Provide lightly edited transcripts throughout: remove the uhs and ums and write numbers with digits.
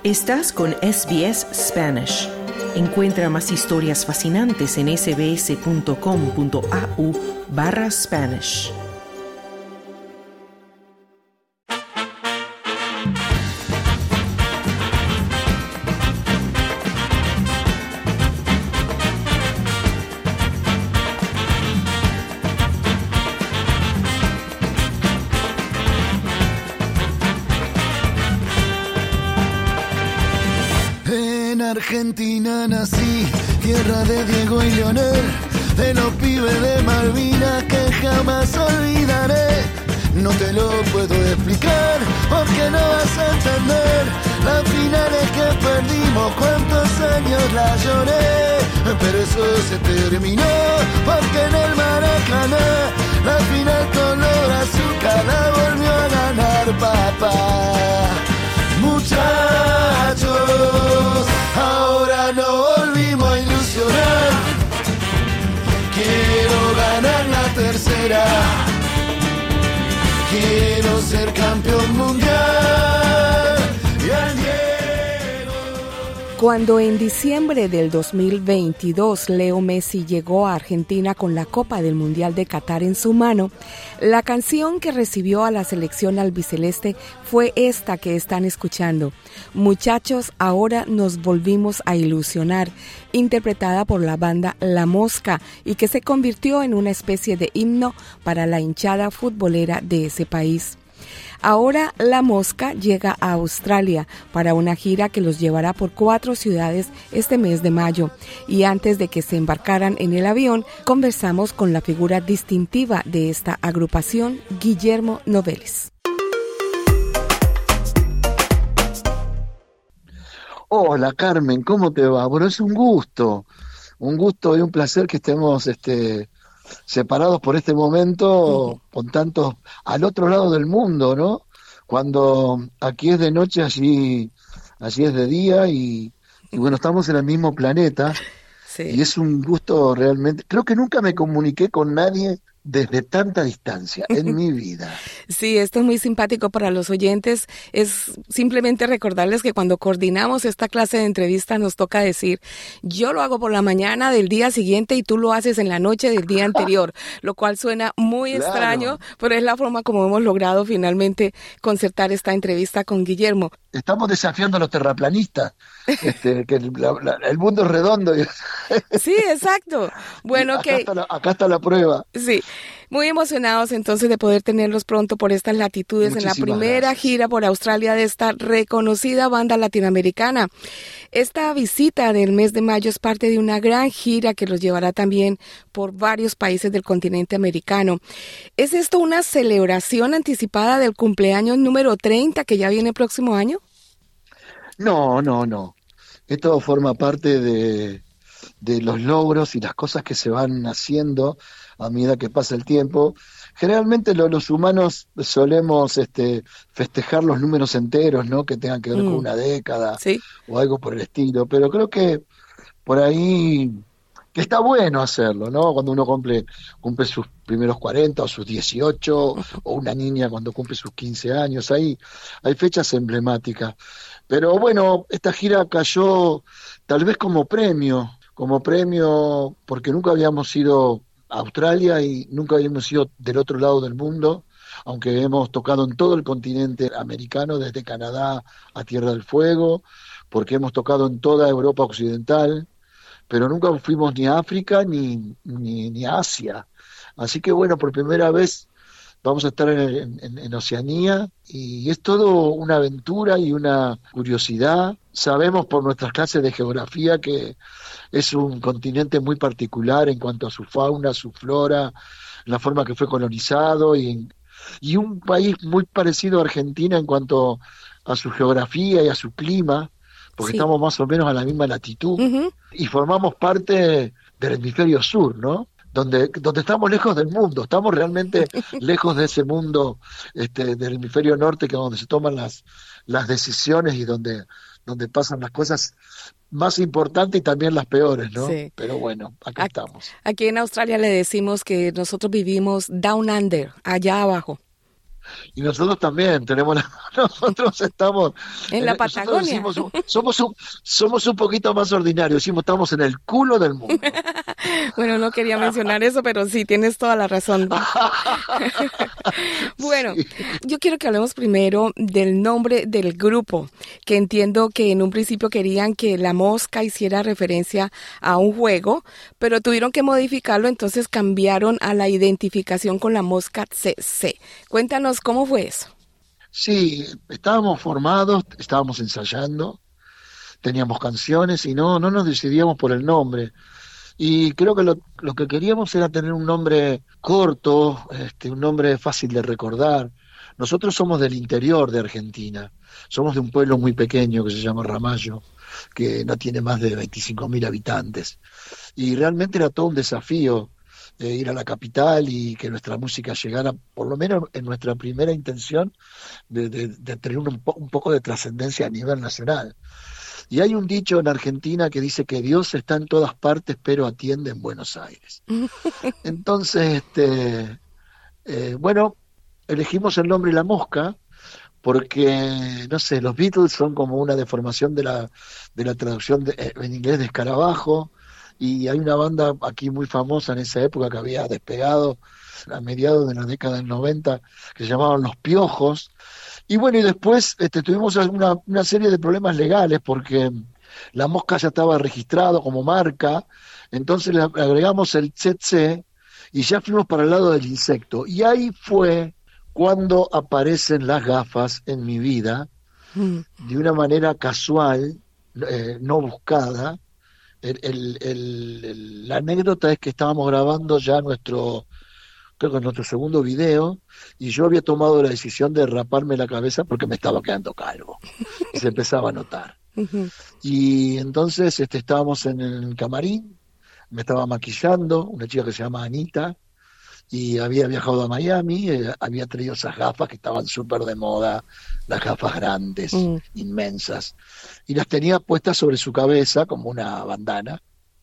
Estás con SBS Spanish. Encuentra más historias fascinantes en sbs.com.au/Spanish. Argentina nací, tierra de Diego y Leonel, de los pibes de Malvinas que jamás olvidaré. No te lo puedo explicar porque no vas a entender las finales que perdimos, cuántos años la lloré, pero eso se terminó porque en el Maracaná la final color azúcar la volvió a ganar papá. Muchachos, ahora no volvimos a ilusionar. Quiero ganar la tercera. Quiero ser campeón mundial. Y al Diego. Cuando en diciembre del 2022 Leo Messi llegó a Argentina con la Copa del Mundial de Qatar en su mano, la canción que recibió a la selección albiceleste fue esta que están escuchando, Muchachos, ahora nos volvimos a ilusionar, interpretada por la banda La Mosca y que se convirtió en una especie de himno para la hinchada futbolera de ese país. Ahora La Mosca llega a Australia para una gira que los llevará por 4 ciudades este mes de mayo. Y antes de que se embarcaran en el avión, conversamos con la figura distintiva de esta agrupación, Guillermo Noveles. Hola Carmen, ¿cómo te va? Bueno, es un gusto y un placer que estemos separados por este momento, con tantos al otro lado del mundo, ¿no? Cuando aquí es de noche, allí es de día y bueno, estamos en el mismo planeta. Sí. Y es un gusto realmente. Creo que nunca me comuniqué con nadie desde tanta distancia en mi vida. Sí, esto es muy simpático para los oyentes. Es simplemente recordarles que cuando coordinamos esta clase de entrevistas nos toca decir, yo lo hago por la mañana del día siguiente y tú lo haces en la noche del día anterior, lo cual suena muy extraño, pero es la forma como hemos logrado finalmente concertar esta entrevista con Guillermo. Estamos desafiando a los terraplanistas, que el mundo es redondo. Sí, exacto. Bueno, acá está la prueba. Sí. Muy emocionados entonces de poder tenerlos pronto por estas latitudes. Muchísimas en la primera gracias. Gira por Australia de esta reconocida banda latinoamericana. Esta visita del mes de mayo es parte de una gran gira que los llevará también por varios países del continente americano. ¿Es esto una celebración anticipada del cumpleaños número 30 que ya viene el próximo año? No. Esto forma parte de los logros y las cosas que se van haciendo a medida que pasa el tiempo. Generalmente los humanos solemos festejar los números enteros, ¿no? Que tengan que ver con una década, ¿sí? O algo por el estilo, pero creo que por ahí que está bueno hacerlo, ¿no? Cuando uno cumple sus primeros 40 o sus 18, o una niña cuando cumple sus 15 años, hay fechas emblemáticas. Pero bueno, esta gira cayó tal vez como premio porque nunca habíamos ido a Australia y nunca habíamos ido del otro lado del mundo, aunque hemos tocado en todo el continente americano, desde Canadá a Tierra del Fuego, porque hemos tocado en toda Europa occidental, pero nunca fuimos ni a África ni a Asia. Así que bueno, por primera vez vamos a estar en Oceanía y es todo una aventura y una curiosidad. Sabemos por nuestras clases de geografía que es un continente muy particular en cuanto a su fauna, su flora, la forma que fue colonizado y un país muy parecido a Argentina en cuanto a su geografía y a su clima, porque sí, estamos más o menos a la misma latitud y formamos parte del hemisferio sur, ¿no? Donde estamos lejos del mundo, estamos realmente lejos de ese mundo del hemisferio norte, que es donde se toman las decisiones y donde pasan las cosas más importantes y también las peores, ¿no? Sí. Pero bueno, acá estamos. Aquí en Australia le decimos que nosotros vivimos down under, allá abajo. Y nosotros también tenemos nosotros estamos, En la nosotros Patagonia. decimos, somos un poquito más ordinarios, decimos estamos en el culo del mundo. Bueno, no quería mencionar eso, pero sí, tienes toda la razón. Bueno, Sí. yo quiero que hablemos primero del nombre del grupo, que entiendo que en un principio querían que La Mosca hiciera referencia a un juego, pero tuvieron que modificarlo, entonces cambiaron a la identificación con La Mosca CC. Cuéntanos cómo fue eso. Sí, estábamos formados, estábamos ensayando, teníamos canciones y no nos decidíamos por el nombre. Y creo que lo que queríamos era tener un nombre corto, un nombre fácil de recordar. Nosotros somos del interior de Argentina, somos de un pueblo muy pequeño que se llama Ramallo, que no tiene más de 25.000 habitantes. Y realmente era todo un desafío ir a la capital y que nuestra música llegara, por lo menos en nuestra primera intención, de tener un poco de trascendencia a nivel nacional. Y hay un dicho en Argentina que dice que Dios está en todas partes, pero atiende en Buenos Aires. Entonces, bueno, elegimos el nombre La Mosca porque, no sé, los Beatles son como una deformación de la traducción en inglés de escarabajo, y hay una banda aquí muy famosa en esa época que había despegado a mediados de la década del 90 que se llamaban Los Piojos. Y bueno, y después tuvimos una serie de problemas legales porque La Mosca ya estaba registrado como marca, entonces le agregamos el tsetse y ya fuimos para el lado del insecto. Y ahí fue cuando aparecen las gafas en mi vida, Mm. de una manera casual, no buscada. La anécdota es que estábamos grabando ya creo que nuestro segundo video, y yo había tomado la decisión de raparme la cabeza porque me estaba quedando calvo y se empezaba a notar. Ujú. Y entonces estábamos en el camarín, me estaba maquillando, una chica que se llama Anita, y había viajado a Miami, había traído esas gafas que estaban súper de moda, las gafas grandes, Mm. inmensas, y las tenía puestas sobre su cabeza como una bandana.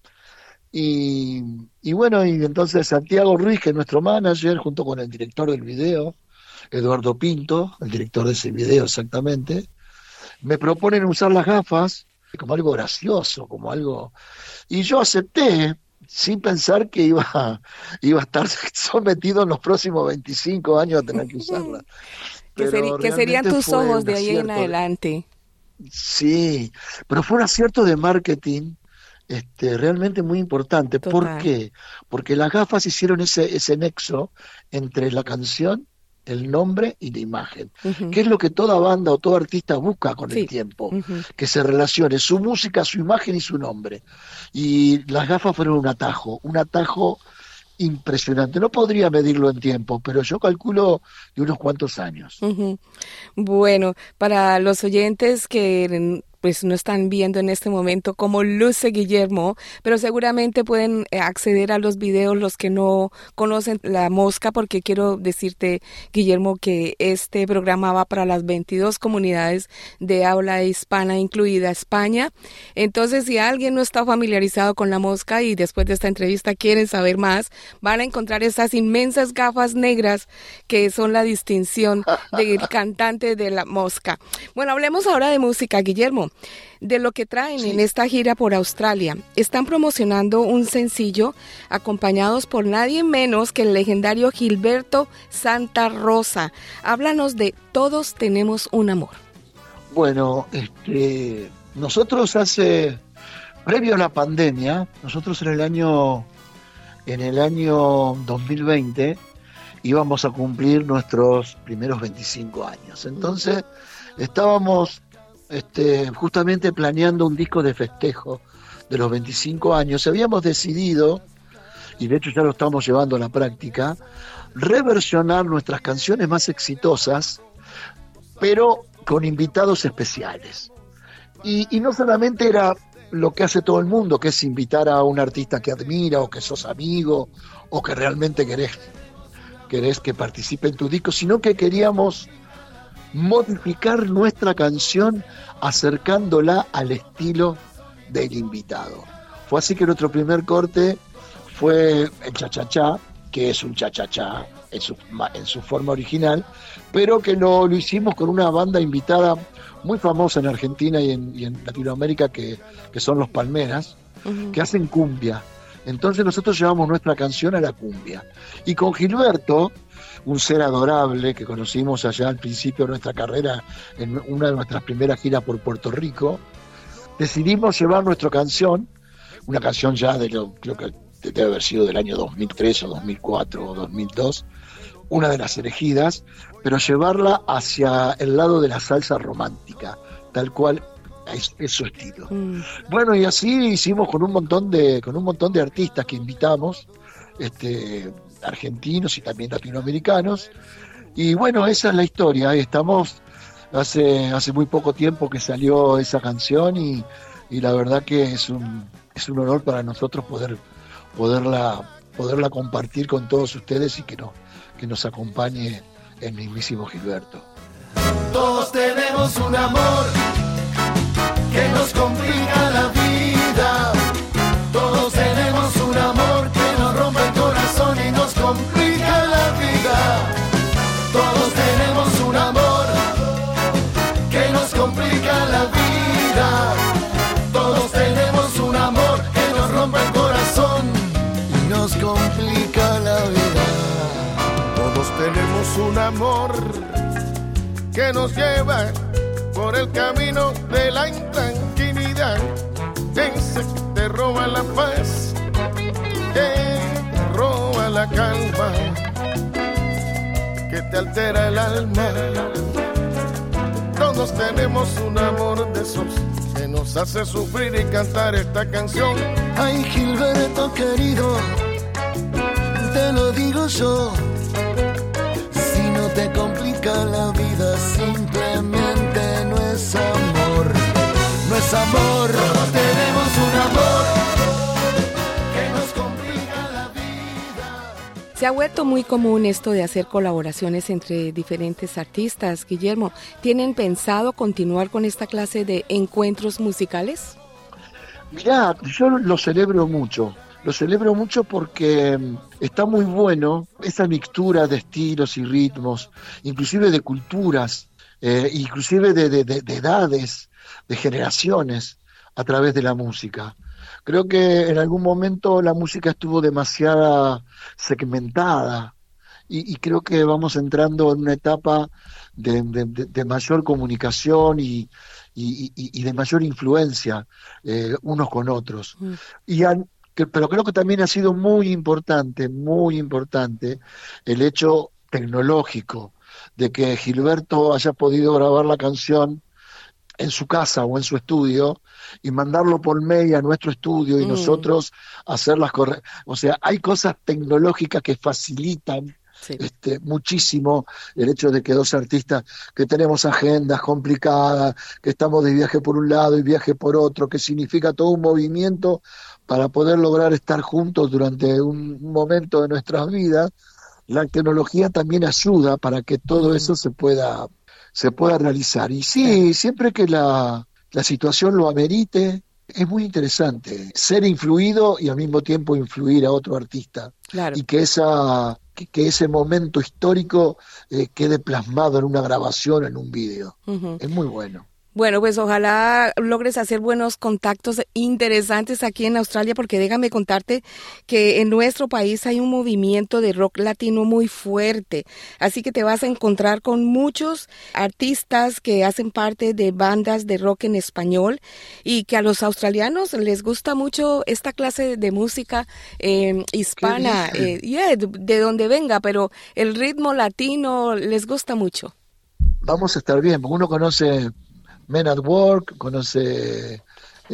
Y, y bueno, y entonces Santiago Ruiz, que es nuestro manager, junto con el director del video, Eduardo Pinto, el director de ese video exactamente, me proponen usar las gafas como algo gracioso, como algo... Y yo acepté, sin pensar que iba a estar sometido en los próximos 25 años a tener que usarlas. Pero Que serían realmente tus fue ojos un de ahí en acierto. adelante. Sí, pero fue un acierto de marketing realmente muy importante. ¿Por Total. qué? Porque las gafas hicieron ese nexo entre la canción, el nombre y la imagen, Ujú. que es lo que toda banda o todo artista busca con el Sí. tiempo, Ujú. que se relacione su música, su imagen y su nombre. Y las gafas fueron un atajo impresionante. No podría medirlo en tiempo, pero yo calculo de unos cuantos años. Ujú. Bueno, para los oyentes que pues no están viendo en este momento cómo luce Guillermo, pero seguramente pueden acceder a los videos los que no conocen La Mosca, porque quiero decirte, Guillermo, que este programa va para las 22 comunidades de habla hispana, incluida España. Entonces, si alguien no está familiarizado con La Mosca y después de esta entrevista quieren saber más, van a encontrar esas inmensas gafas negras que son la distinción del cantante de La Mosca. Bueno, hablemos ahora de música, Guillermo, de lo que traen en Sí. esta gira por Australia. Están promocionando un sencillo acompañados por nadie menos que el legendario Gilberto Santa Rosa. Háblanos de Todos tenemos un amor. Bueno, nosotros previo a la pandemia, nosotros en el año 2020 íbamos a cumplir nuestros primeros 25 años. Entonces estábamos justamente planeando un disco de festejo de los 25 años. Habíamos decidido, y de hecho ya lo estamos llevando a la práctica, reversionar nuestras canciones más exitosas, pero con invitados especiales. Y no solamente era lo que hace todo el mundo, que es invitar a un artista que admira, o que sos amigo, o que realmente querés que participe en tu disco, sino que queríamos modificar nuestra canción acercándola al estilo del invitado. Fue así que nuestro primer corte fue el cha-cha-cha, que es un cha-cha-cha en su forma original, pero que lo hicimos con una banda invitada muy famosa en Argentina y en Latinoamérica, que son los Palmeras, que hacen cumbia. Entonces nosotros llevamos nuestra canción a la cumbia. Y con Gilberto, un ser adorable que conocimos allá al principio de nuestra carrera, en una de nuestras primeras giras por Puerto Rico, decidimos llevar nuestra canción, una canción ya creo que debe haber sido del año 2003 o 2004 o 2002, una de las elegidas, pero llevarla hacia el lado de la salsa romántica, tal cual es su estilo. Bueno, y así hicimos con un montón de artistas que invitamos, argentinos y también latinoamericanos, y bueno, esa es la historia. Estamos hace muy poco tiempo que salió esa canción y la verdad que es un honor para nosotros poderla compartir con todos ustedes y que nos acompañe el mismísimo Gilberto. Todos tenemos un amor que nos complica la vida. Todos tenemos un amor que nos rompe el corazón y nos complica la vida. Todos tenemos un amor que nos complica la vida. Todos tenemos un amor que nos rompe el corazón y nos complica la vida. Todos tenemos un amor que nos lleva por el camino de la intranquilidad. Ese que te roba la paz, que te roba la calma, que te altera el alma. Todos tenemos un amor de esos que nos hace sufrir y cantar esta canción. Ay, Gilberto querido, te lo digo yo. Si no te complica la vida, simplemente no es amor. No es amor. Todos tenemos un amor que nos complica la vida. Se ha vuelto muy común esto de hacer colaboraciones entre diferentes artistas. Guillermo, ¿tienen pensado continuar con esta clase de encuentros musicales? Mirá, yo lo celebro mucho. Lo celebro mucho porque está muy bueno esa mixtura de estilos y ritmos, inclusive de culturas, inclusive de edades, de generaciones, a través de la música. Creo que en algún momento la música estuvo demasiado segmentada y creo que vamos entrando en una etapa de mayor comunicación y de mayor influencia unos con otros. Pero creo que también ha sido muy importante el hecho tecnológico de que Gilberto haya podido grabar la canción en su casa o en su estudio y mandarlo por mail a nuestro estudio y nosotros hacer las correctas. O sea, hay cosas tecnológicas que facilitan muchísimo el hecho de que dos artistas que tenemos agendas complicadas, que estamos de viaje por un lado y viaje por otro, que significa todo un movimiento para poder lograr estar juntos durante un momento de nuestras vidas. La tecnología también ayuda para que todo eso se pueda realizar. Y sí, siempre que la situación lo amerite, es muy interesante ser influido y al mismo tiempo influir a otro artista. Claro. Y que ese momento histórico quede plasmado en una grabación, en un video. Es muy bueno. Bueno, pues ojalá logres hacer buenos contactos interesantes aquí en Australia, porque déjame contarte que en nuestro país hay un movimiento de rock latino muy fuerte, así que te vas a encontrar con muchos artistas que hacen parte de bandas de rock en español y que a los australianos les gusta mucho esta clase de música hispana, de donde venga, pero el ritmo latino les gusta mucho. Vamos a estar bien, porque uno conoce Men at Work, conoce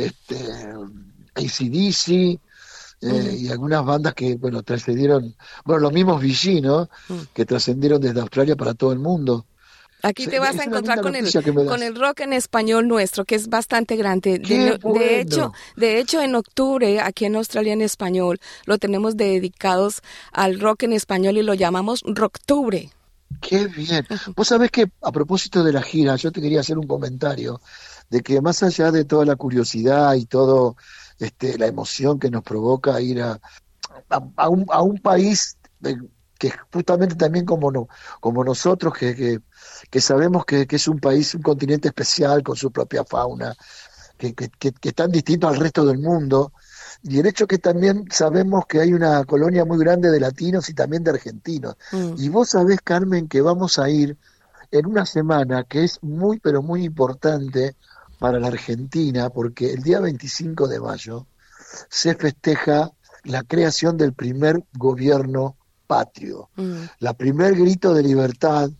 AC/DC y algunas bandas que, bueno, trascendieron, los mismos VG, ¿no? Que trascendieron desde Australia para todo el mundo. Aquí te vas a encontrar con el rock en español nuestro, que es bastante grande. De hecho, en octubre, aquí en Australia en español, lo tenemos dedicados al rock en español y lo llamamos Rocktubre. ¡Qué bien! Vos sabés que, a propósito de la gira, yo te quería hacer un comentario de que más allá de toda la curiosidad y todo la emoción que nos provoca ir a un país que justamente también como nosotros, que sabemos que es un país, un continente especial con su propia fauna, que es tan distinto al resto del mundo, y el hecho que también sabemos que hay una colonia muy grande de latinos y también de argentinos. Y vos sabés, Carmen, que vamos a ir en una semana que es muy, pero muy importante para la Argentina, porque el día 25 de mayo se festeja la creación del primer gobierno patrio, la primer grito de libertad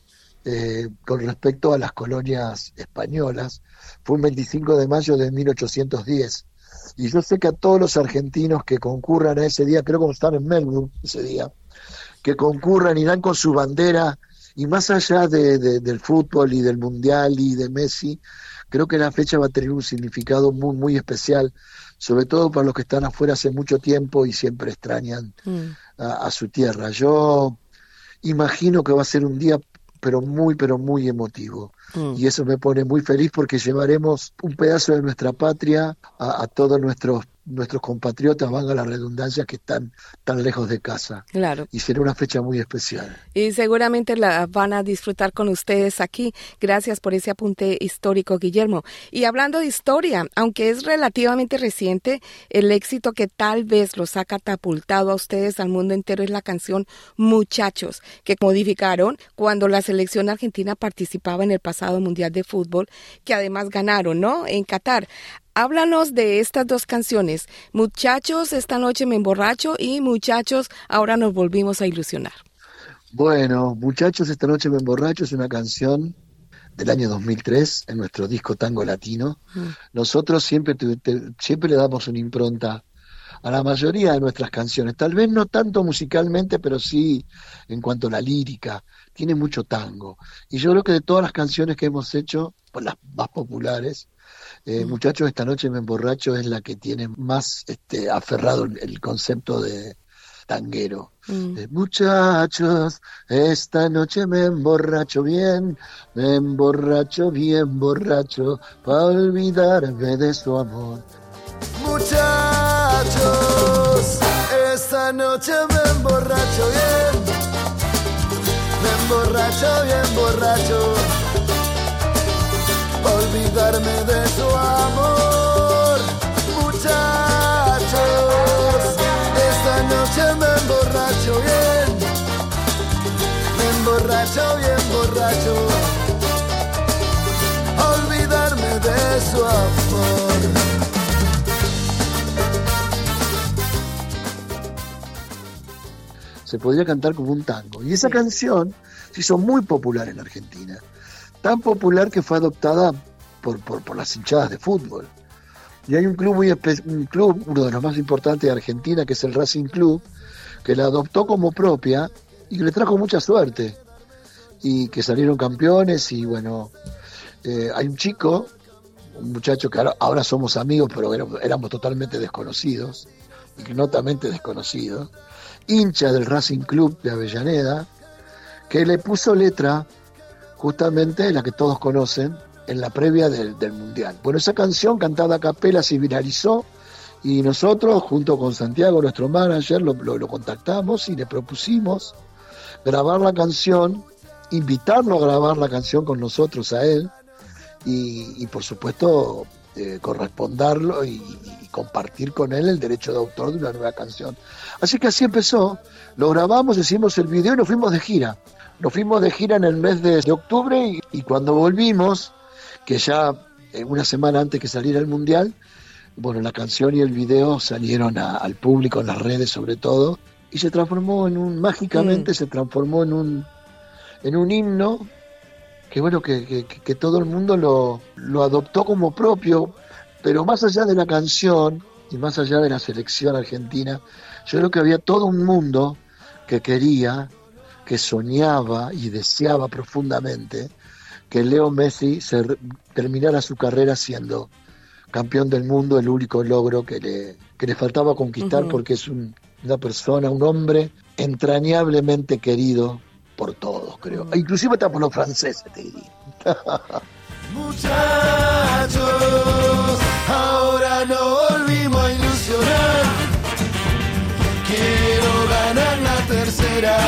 con respecto a las colonias españolas, fue un 25 de mayo de 1810. Y yo sé que a todos los argentinos que concurran a ese día, creo que están en Melbourne ese día, que concurran, irán con su bandera, y más allá del fútbol y del mundial y de Messi, creo que la fecha va a tener un significado muy, muy especial, sobre todo para los que están afuera hace mucho tiempo y siempre extrañan a su tierra. Yo imagino que va a ser un día pero muy emotivo. Y eso me pone muy feliz porque llevaremos un pedazo de nuestra patria a todos nuestros compatriotas, valga la redundancia, que están tan lejos de casa. Claro. Y será una fecha muy especial. Y seguramente la van a disfrutar con ustedes aquí. Gracias por ese apunte histórico, Guillermo. Y hablando de historia, aunque es relativamente reciente, el éxito que tal vez los ha catapultado a ustedes al mundo entero es la canción Muchachos, que modificaron cuando la selección argentina participaba en el pasado Mundial de Fútbol, que además ganaron, ¿no?, en Qatar. Háblanos de estas dos canciones, Muchachos, esta noche me emborracho, y Muchachos, ahora nos volvimos a ilusionar. Bueno, Muchachos, esta noche me emborracho es una canción del año 2003 en nuestro disco Tango Latino. Nosotros siempre le damos una impronta a la mayoría de nuestras canciones, tal vez no tanto musicalmente, pero sí en cuanto a la lírica, tiene mucho tango. Y yo creo que de todas las canciones que hemos hecho, pues las más populares, Muchachos, esta noche me emborracho es la que tiene más aferrado el concepto de tanguero. Muchachos, esta noche me emborracho bien borracho, para olvidarme de su amor. Muchachos, esta noche me emborracho bien borracho, olvidarme de su amor. Muchachos, esta noche me emborracho bien borracho, olvidarme de su amor. Se podría cantar como un tango. Y esa canción se hizo muy popular en Argentina. Tan popular que fue adoptada por las hinchadas de fútbol. Y hay un club uno de los más importantes de Argentina, que es el Racing Club, que la adoptó como propia y que le trajo mucha suerte. Y que salieron campeones y bueno, hay un muchacho que ahora somos amigos, pero éramos totalmente desconocidos, ignotamente desconocidos, hincha del Racing Club de Avellaneda, que le puso letra justamente la que todos conocen en la previa del Mundial. Bueno, esa canción cantada a capela se viralizó y nosotros, junto con Santiago, nuestro manager, lo contactamos y le propusimos grabar la canción, invitarlo a grabar la canción con nosotros a él y por supuesto corresponderlo y compartir con él el derecho de autor de una nueva canción. Así que así empezó, lo grabamos, hicimos el video y nos fuimos de gira. Nos fuimos de gira en el mes de octubre y cuando volvimos, que ya una semana antes que saliera el Mundial, bueno, la canción y el video salieron al público en las redes sobre todo y se transformó mágicamente se transformó en un himno que bueno, que todo el mundo lo adoptó como propio, pero más allá de la canción y más allá de la selección argentina, yo creo que había todo un mundo que quería, que soñaba y deseaba profundamente que Leo Messi terminara su carrera siendo campeón del mundo, el único logro que le faltaba conquistar, porque es una persona, un hombre entrañablemente querido por todos, creo. Inclusive hasta por los franceses, te diría. Muchachos, ahora no volvimos a ilusionar. Quiero ganar la tercera. negra.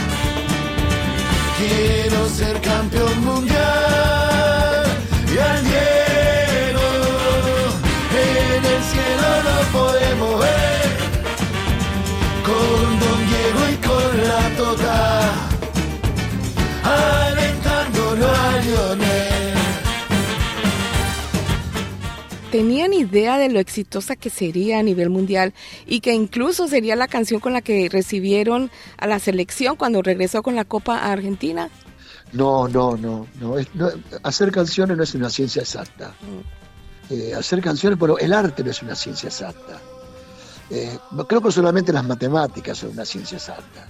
Quiero ser campeón mundial y al Diego en el cielo lo podemos ver, con Don Diego y con la Tota, alentándolo a Lionel. ¿Tenían idea de lo exitosa que sería a nivel mundial y que incluso sería la canción con la que recibieron a la selección cuando regresó con la Copa a Argentina? No. Hacer canciones no es una ciencia exacta. Hacer canciones, pero el arte no es una ciencia exacta. Creo que solamente las matemáticas son una ciencia exacta.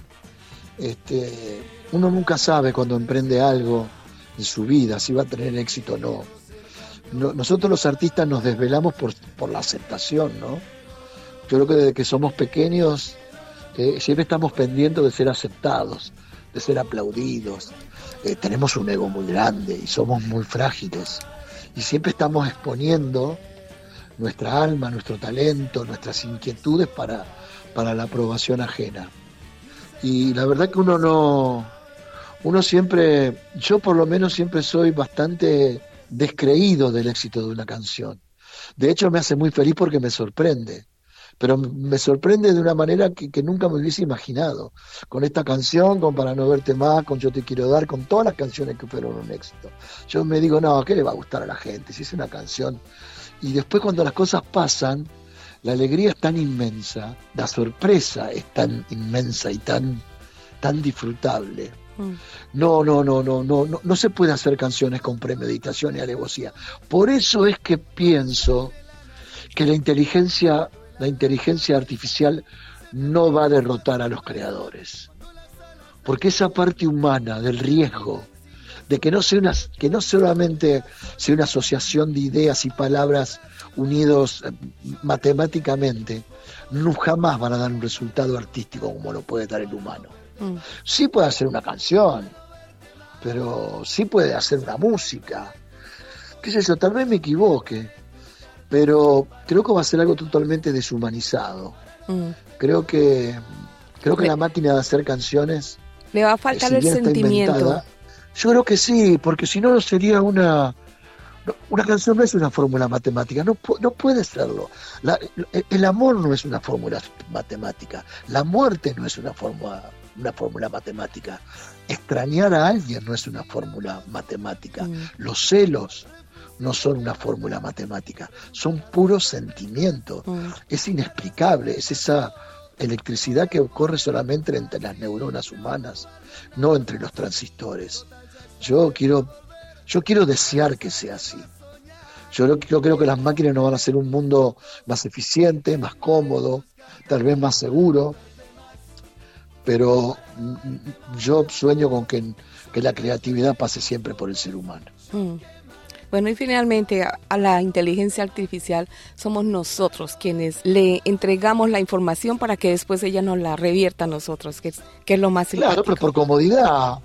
Uno nunca sabe cuando emprende algo en su vida si va a tener éxito o no. Nosotros los artistas nos desvelamos por la aceptación, ¿no? Yo creo que desde que somos pequeños siempre estamos pendientes de ser aceptados, de ser aplaudidos. Tenemos un ego muy grande y somos muy frágiles. Y siempre estamos exponiendo nuestra alma, nuestro talento, nuestras inquietudes para la aprobación ajena. Y la verdad que uno siempre, yo por lo menos siempre soy bastante descreído del éxito de una canción. De hecho me hace muy feliz porque me sorprende, pero me sorprende de una manera que nunca me hubiese imaginado. Con esta canción, con Para no verte más, con Yo te quiero dar, con todas las canciones que fueron un éxito. Yo me digo, no, ¿qué le va a gustar a la gente si es una canción? Y después cuando las cosas pasan, la alegría es tan inmensa, la sorpresa es tan inmensa y tan disfrutable. No se puede hacer canciones con premeditación y alevosía. Por eso es que pienso que la inteligencia artificial no va a derrotar a los creadores, porque esa parte humana del riesgo, de que no solamente sea una asociación de ideas y palabras unidos matemáticamente, no jamás van a dar un resultado artístico como lo puede dar el humano. Sí puede hacer una canción, pero sí puede hacer una música, qué sé yo, tal vez me equivoque, pero creo que va a ser algo totalmente deshumanizado. Creo que la máquina de hacer canciones le va a faltar el sentimiento. Yo creo que sí, porque si no sería una canción, no es una fórmula matemática, no puede serlo. El amor no es una fórmula matemática, la muerte no es una fórmula matemática, extrañar a alguien no es una fórmula matemática, los celos no son una fórmula matemática, son puros sentimientos. Es inexplicable, es esa electricidad que ocurre solamente entre las neuronas humanas, no entre los transistores. Yo quiero desear que sea así. Yo creo que las máquinas nos van a hacer un mundo más eficiente, más cómodo, tal vez más seguro, pero yo sueño con que la creatividad pase siempre por el ser humano. Bueno, y finalmente a la inteligencia artificial somos nosotros quienes le entregamos la información para que después ella nos la revierta a nosotros, que es lo más simpático. Claro, pero por comodidad,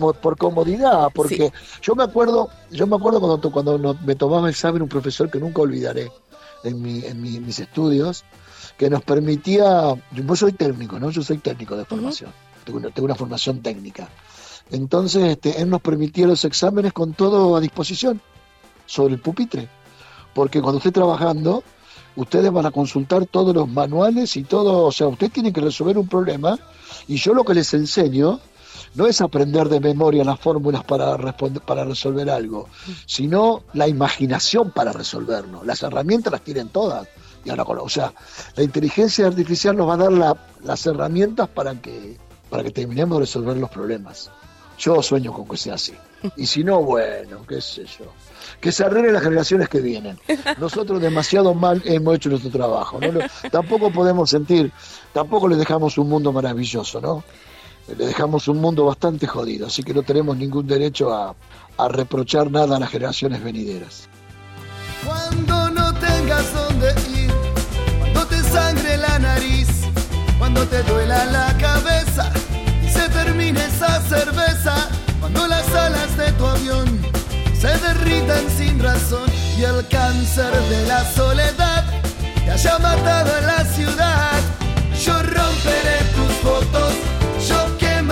porque sí. Yo me acuerdo cuando me tomaba examen un profesor que nunca olvidaré en mis estudios, que nos permitía, yo soy técnico, ¿no? Yo soy técnico de formación, tengo una formación técnica. Entonces, él nos permitía los exámenes con todo a disposición sobre el pupitre, porque cuando esté trabajando, ustedes van a consultar todos los manuales y todo, o sea, ustedes tienen que resolver un problema, y yo lo que les enseño no es aprender de memoria las fórmulas para resolver algo, sino la imaginación para resolverlo. Las herramientas las tienen todas. Y ahora, o sea, la inteligencia artificial nos va a dar las herramientas para que terminemos de resolver los problemas. Yo sueño con que sea así. Y si no, bueno, qué sé yo. Que se arreglen las generaciones que vienen. Nosotros demasiado mal hemos hecho nuestro trabajo, ¿no? Tampoco podemos tampoco les dejamos un mundo maravilloso, ¿no? Le dejamos un mundo bastante jodido, así que no tenemos ningún derecho a reprochar nada a las generaciones venideras. Cuando no tengas dónde ir, cuando te sangre la nariz, cuando te duela la cabeza y se termine esa cerveza, cuando las alas de tu avión se derritan sin razón y el cáncer de la soledad te haya matado en la ciudad, yo romperé tus fotos, yo quemaré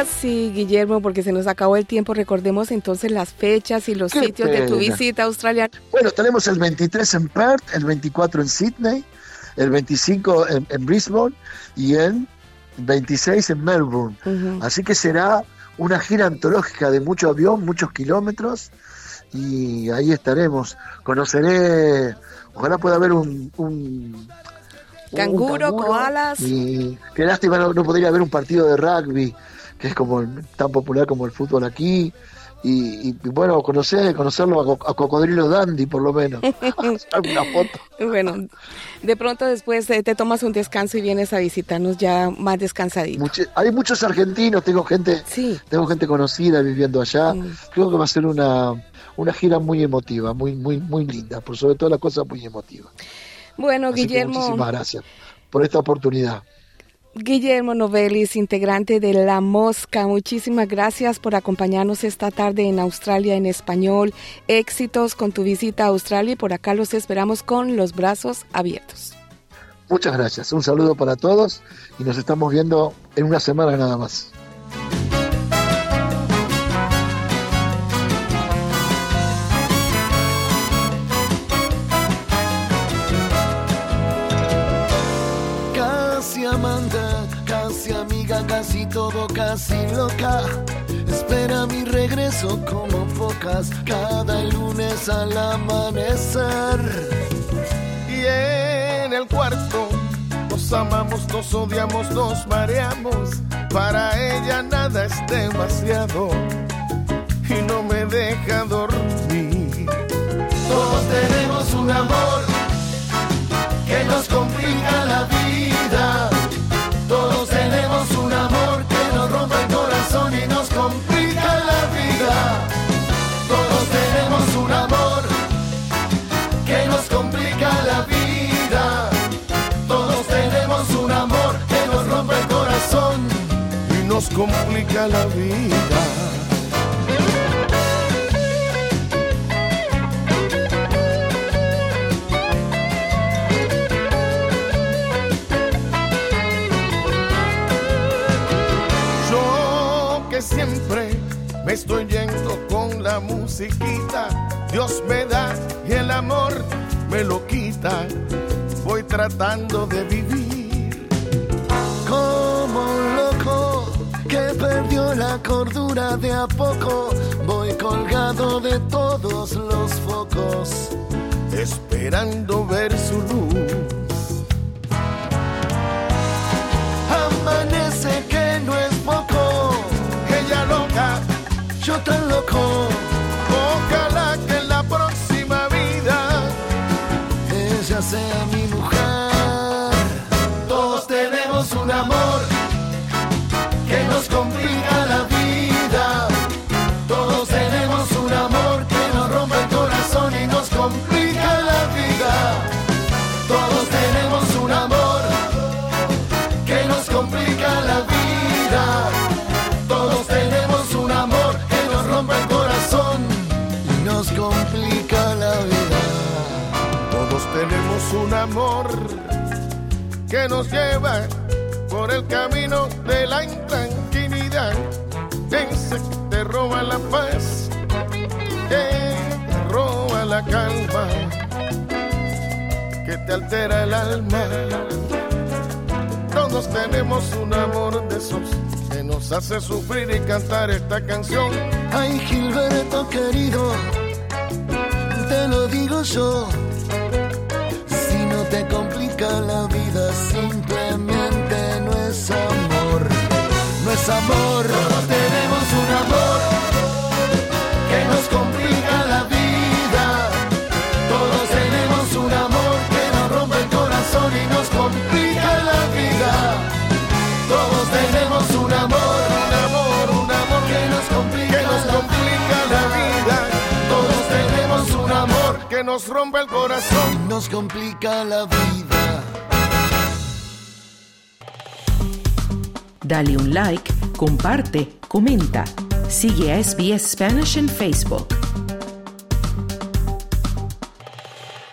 Ahora sí, Guillermo, porque se nos acabó el tiempo, recordemos entonces las fechas y los sitios de tu visita a Australia. Bueno, tenemos el 23 en Perth, el 24 en Sydney, el 25 en Brisbane y el 26 en Melbourne. Así que será una gira antológica de mucho avión, muchos kilómetros, y ahí estaremos. Conoceré, ojalá pueda haber un canguro, koalas. Y qué lástima no podría haber un partido de rugby, que es como tan popular como el fútbol aquí. Y bueno, conocerlo a Cocodrilo Dandy, por lo menos. Una foto. Bueno, de pronto después te tomas un descanso y vienes a visitarnos ya más descansadito. Hay muchos argentinos, tengo gente conocida viviendo allá. Creo que va a ser una gira muy emotiva, muy linda, por sobre todas las cosas muy emotiva. Bueno, así Guillermo, muchísimas gracias por esta oportunidad. Guillermo Novelis, integrante de La Mosca, muchísimas gracias por acompañarnos esta tarde en Australia en español. Éxitos con tu visita a Australia y por acá los esperamos con los brazos abiertos. Muchas gracias, un saludo para todos y nos estamos viendo en una semana nada más. Casi amiga, casi todo, casi loca. Espera mi regreso como pocas, cada lunes al amanecer. Y en el cuarto nos amamos, nos odiamos, nos mareamos. Para ella nada es demasiado y no me deja dormir. Todos tenemos un amor que nos complica la vida. Todos tenemos un amor que nos rompe el corazón y nos complica la vida. Todos tenemos un amor que nos complica la vida. Todos tenemos un amor que nos rompe el corazón y nos complica la vida. Siempre me estoy yendo con la musiquita, Dios me da y el amor me lo quita. Voy tratando de vivir como un loco que perdió la cordura de a poco. Voy colgado de todos los focos, esperando ver su luz. Amanece que no es poco, ella loca, yo tan loco. Ojalá que en la próxima vida ella sea mi mujer. Todos tenemos un amor que nos complica la vida. Todos tenemos un amor que nos rompe el corazón y nos complica la vida. Todos tenemos un amor que nos complica la vida. Todos tenemos un amor que nos rompe el corazón y nos complica la vida. Todos tenemos un amor que nos lleva por el camino de la intranquilidad. Ese que te roba la paz, que te roba la calma, que te altera el alma. Todos tenemos un amor de esos que nos hace sufrir y cantar esta canción. Ay, Gilberto querido, te lo digo yo. Si no te complica la vida, simplemente no es amor. No es amor. Todos tenemos un amor que nos complica la vida. Todos tenemos un amor que nos rompe el corazón y nos complica la vida. Todos tenemos un amor que nos complica la vida. Todos tenemos un amor que nos rompe el corazón, nos complica la vida. Dale un like, comparte, comenta. Sigue a SBS Spanish en Facebook.